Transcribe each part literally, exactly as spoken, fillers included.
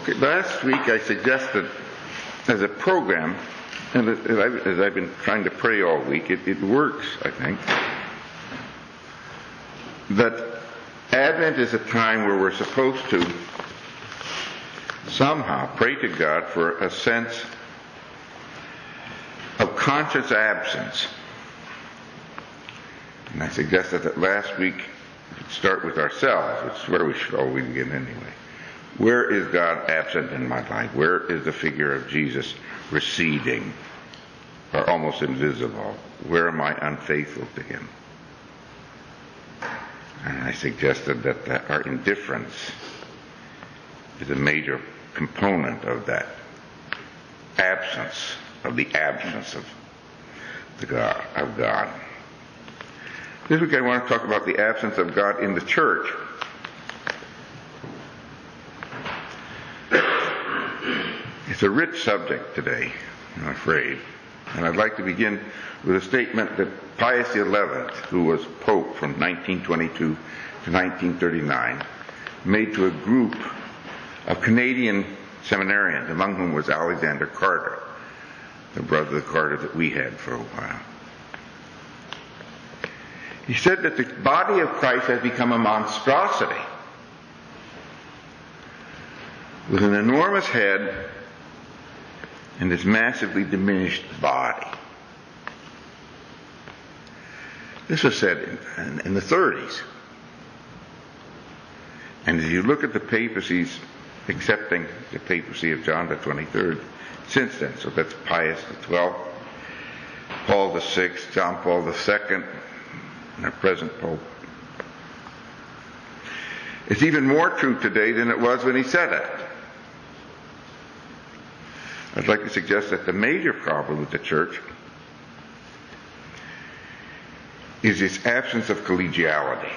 Okay, last week I suggested as a program, and as I've, as I've been trying to pray all week, it, it works, I think, that Advent is a time where we're supposed to somehow pray to God for a sense of conscious absence. And I suggested that last week we could start with ourselves, which is where we should always begin anyway. Where is God absent in my life? Where is the figure of Jesus receding or almost invisible? Where am I unfaithful to Him? And I suggested that, that our indifference is a major component of that absence, of the absence of the God, of God. This week I want to talk about the absence of God in the church. It's a rich subject today, I'm afraid. And I'd like to begin with a statement that Pius the eleventh, who was Pope from nineteen twenty-two to nineteen thirty-nine, made to a group of Canadian seminarians, among whom was Alexander Carter, the brother of Carter that we had for a while. He said that the body of Christ has become a monstrosity with an enormous head and this massively diminished body. This was said in, in, in the thirties. And as you look at the papacies accepting the papacy of John the twenty-third since then, so that's Pius the twelfth, Paul the sixth, John Paul the second, and our present Pope. It's even more true today than it was when he said it. I'd like to suggest that the major problem with the church is its absence of collegiality.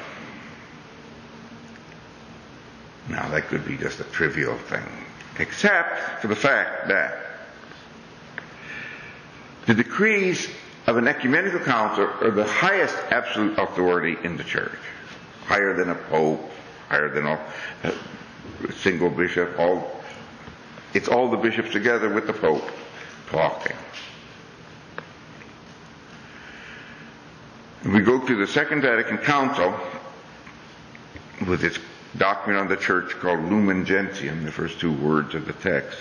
Now, that could be just a trivial thing, except for the fact that the decrees of an ecumenical council are the highest absolute authority in the church, higher than a pope, higher than a, a single bishop, all. It's all the bishops together with the Pope talking. And we go to the Second Vatican Council with its doctrine on the church called Lumen Gentium, the first two words of the text.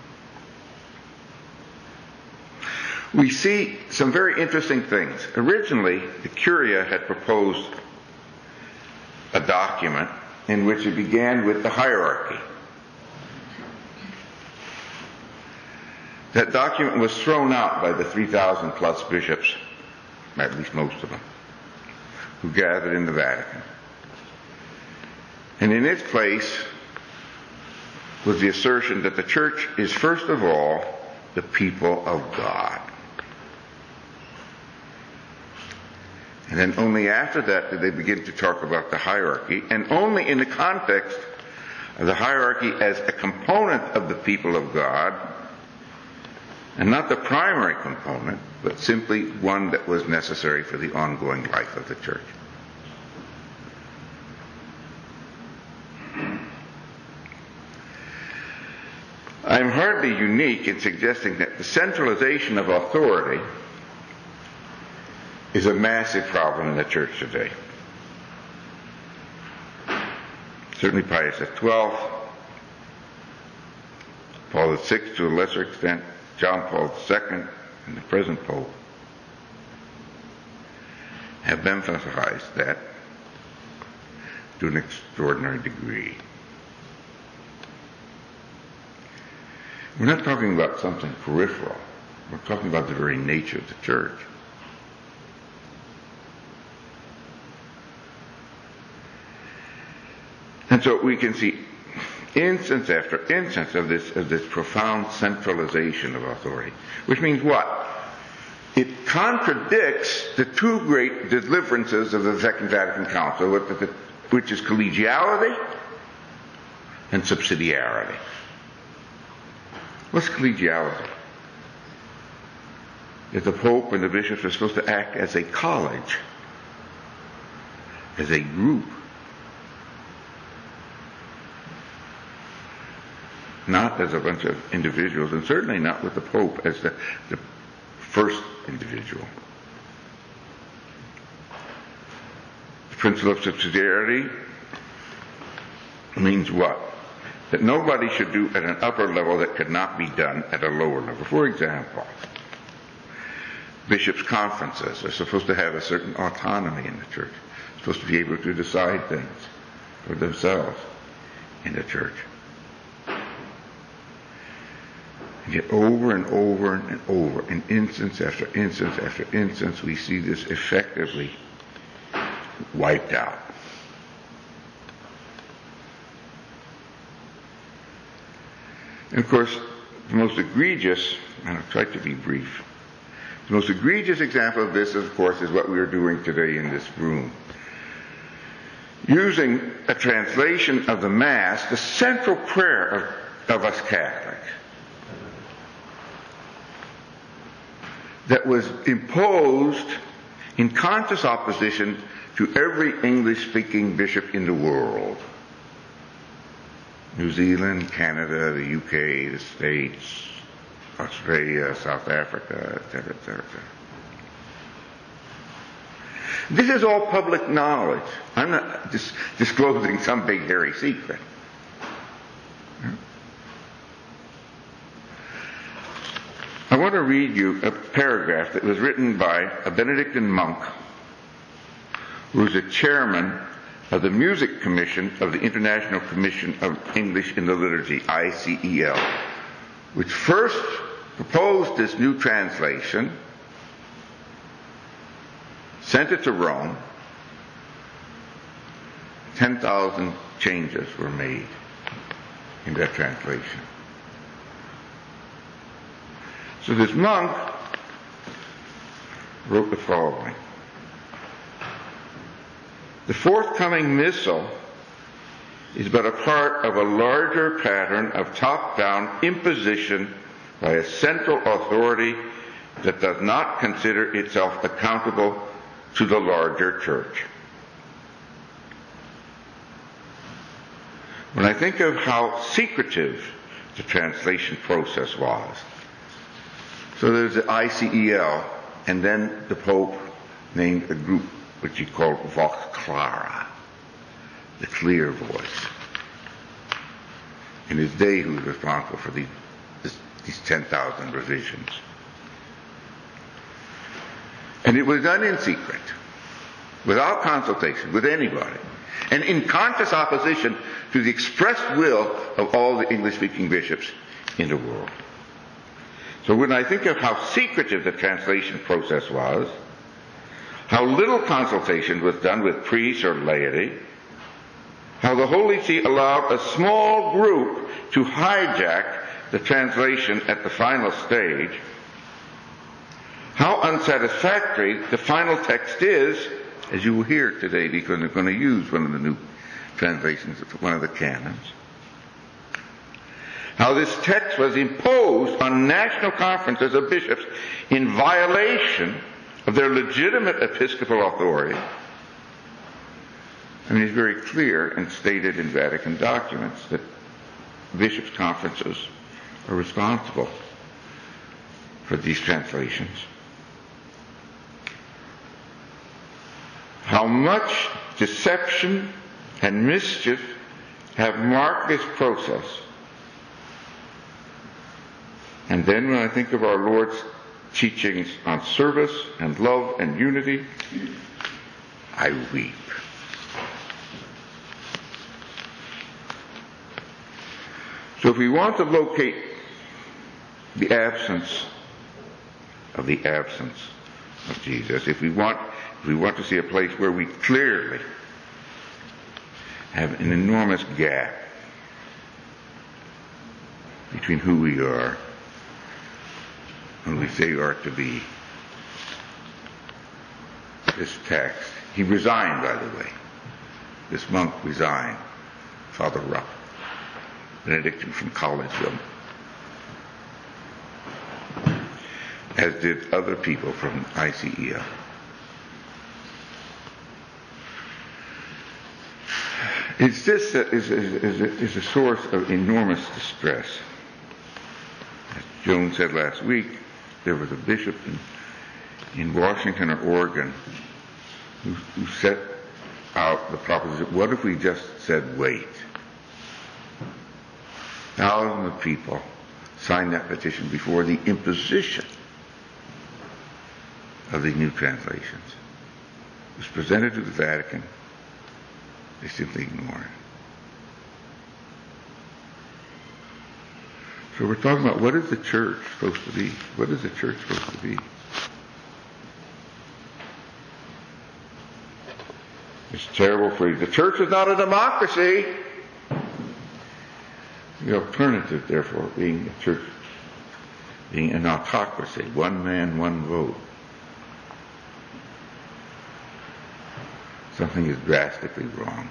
We see some very interesting things. Originally, the Curia had proposed a document in which it began with the hierarchy. That document was thrown out by the three thousand plus bishops, at least most of them, who gathered in the Vatican. And in its place was the assertion that the church is first of all the people of God. And then only after that did they begin to talk about the hierarchy, and only in the context of the hierarchy as a component of the people of God, and not the primary component, but simply one that was necessary for the ongoing life of the church. I'm hardly unique in suggesting that the centralization of authority is a massive problem in the church today. Certainly Pius the twelfth, Paul the sixth to a lesser extent, John Paul the second, and the present Pope have emphasized that to an extraordinary degree. We're not talking about something peripheral. We're talking about the very nature of the church. And so we can see instance after instance of this, of this profound centralization of authority. Which means what? It contradicts the two great deliverances of the Second Vatican Council, which is collegiality and subsidiarity. What's collegiality? That the Pope and the bishops are supposed to act as a college, as a group. not as a bunch of individuals, and certainly not with the Pope as the, the first individual. The principle of subsidiarity means what? That nobody should do at an upper level that could not be done at a lower level. For example, bishops' conferences are supposed to have a certain autonomy in the church. They're supposed to be able to decide things for themselves in the church. And yet over and over and over, in instance after instance after instance, we see this effectively wiped out. And of course, the most egregious, and I'll try to be brief, the most egregious example of this, of course, is what we are doing today in this room. Using a translation of the Mass, the central prayer of, of us Catholics, that was imposed in conscious opposition to every English-speaking bishop in the world. New Zealand, Canada, the U K, the States, Australia, South Africa, et cetera, et cetera, et cetera. This is all public knowledge. I'm not dis- disclosing some big hairy secret. I want to read you a paragraph that was written by a Benedictine monk who was the chairman of the Music Commission of the International Commission of English in the Liturgy, I C E L, which first proposed this new translation, sent it to Rome. ten thousand changes were made in that translation. So this monk wrote the following. The forthcoming missal is but a part of a larger pattern of top-down imposition by a central authority that does not consider itself accountable to the larger church. When I think of how secretive the translation process was, so there's the I C E L, and then the Pope named a group which he called Vox Clara, the clear voice. In his day, he was responsible for these, this, these ten thousand revisions. And it was done in secret, without consultation with anybody, and in conscious opposition to the expressed will of all the English-speaking bishops in the world. So when I think of how secretive the translation process was, how little consultation was done with priests or laity, how the Holy See allowed a small group to hijack the translation at the final stage, how unsatisfactory the final text is, as you will hear today, because they're going to use one of the new translations, one of the canons. How this text was imposed on national conferences of bishops in violation of their legitimate episcopal authority. I mean, it's very clear and stated in Vatican documents that bishops' conferences are responsible for these translations. How much deception and mischief have marked this process. And then when I think of our Lord's teachings on service and love and unity, I weep. So if we want to locate the absence of the absence of Jesus, if we want, if we want to see a place where we clearly have an enormous gap between who we are and we say are to be, this text. He resigned, by the way. This monk resigned, Father Rupp, Benedictine from Collegeville, as did other people from I C E L. It's this that is, is, is, a, is a source of enormous distress. As Joan said last week, there was a bishop in, in Washington or Oregon who, who set out the proposition, what if we just said wait? Thousands of people signed that petition before the imposition of the new translations. It was presented to the Vatican. They simply ignored it. So we're talking about what is the church supposed to be? What is the church supposed to be? This terrible phrase, the church is not a democracy. The alternative, therefore, being the church being an autocracy, one man, one vote. Something is drastically wrong.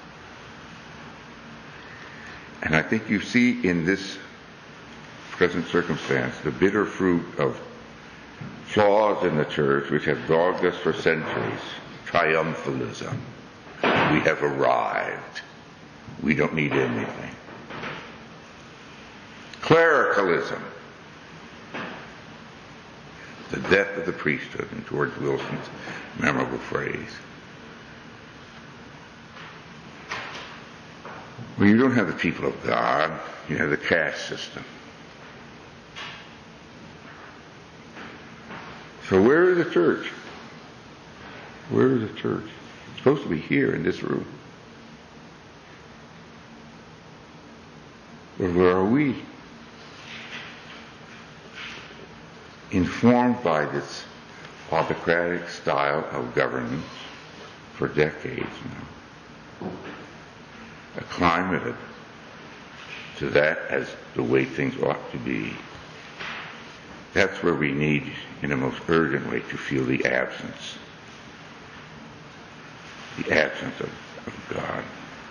And I think you see in this present circumstance the bitter fruit of flaws in the church which have dogged us for centuries. Triumphalism. We have arrived. We don't need anything. Clericalism. The death of the priesthood, in George Wilson's memorable phrase. Well, you don't have the people of God. You have the caste system. So where is the church? Where is the church? It's supposed to be here in this room. But where are we? Informed by this autocratic style of governance for decades now, acclimated to that as the way things ought to be. That's where we need, in a most urgent way, to feel the absence. The absence of, of God.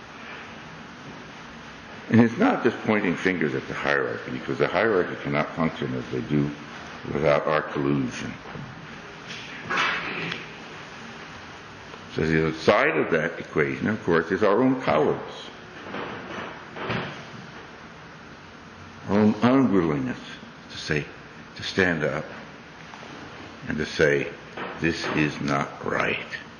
And it's not just pointing fingers at the hierarchy, because the hierarchy cannot function as they do without our collusion. So the other side of that equation, of course, is our own cowardice. Our own unwillingness to say, to stand up and to say, this is not right.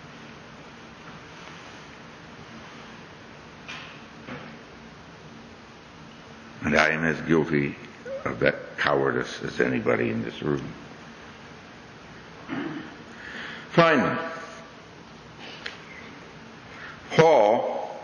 And I am as guilty of that cowardice as anybody in this room. Finally, Paul,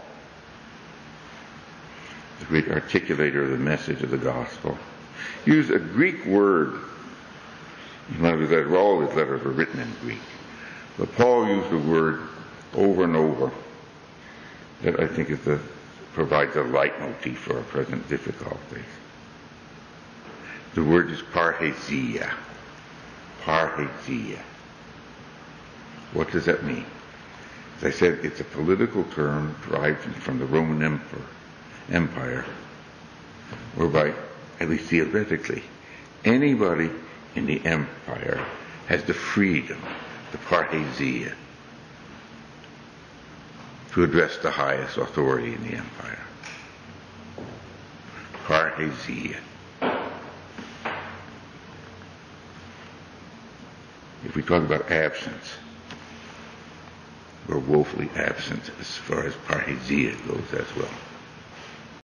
the great articulator of the message of the gospel, used a Greek word. In other words, all his letters were written in Greek. But Paul used a word over and over that I think is the, provides a leitmotif for our present difficulties. The word is parrhesia. Parrhesia. What does that mean? As I said, it's a political term derived from the Roman Emperor, Empire, whereby, at least theoretically, anybody in the empire has the freedom, the parrhesia, to address the highest authority in the empire. Parrhesia. If we talk about absence, we're woefully absent as far as parrhesia goes as well.